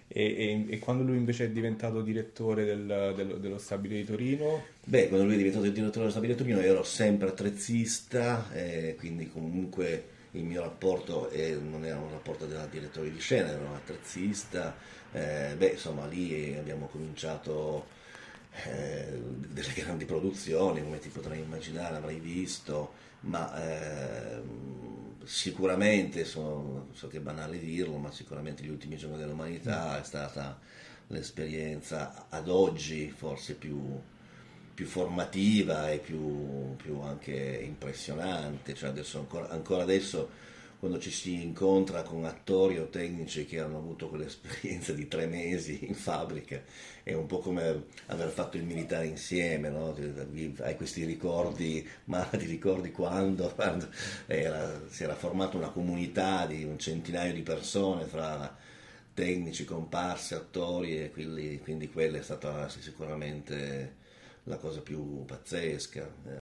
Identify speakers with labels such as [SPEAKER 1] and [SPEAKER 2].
[SPEAKER 1] E quando lui invece è diventato direttore dello Stabile di Torino?
[SPEAKER 2] Beh, quando lui è diventato il direttore dello Stabile Torino io ero sempre attrezzista, quindi comunque il mio rapporto non era un rapporto da direttore di scena, ero un attrezzista. Beh, insomma, lì abbiamo cominciato delle grandi produzioni, come ti potrai immaginare, avrai visto, ma sicuramente, so che è banale dirlo, ma sicuramente Gli ultimi giorni dell'umanità è stata l'esperienza ad oggi forse più formativa e più anche impressionante. Cioè ancora adesso quando ci si incontra con attori o tecnici che hanno avuto quell'esperienza di 3 mesi in fabbrica, è un po' come aver fatto il militare insieme, no? Hai questi ricordi, ma ti ricordi quando si era formata una comunità di un centinaio di persone fra tecnici, comparse, attori, e quindi quella è stata sicuramente la cosa più pazzesca.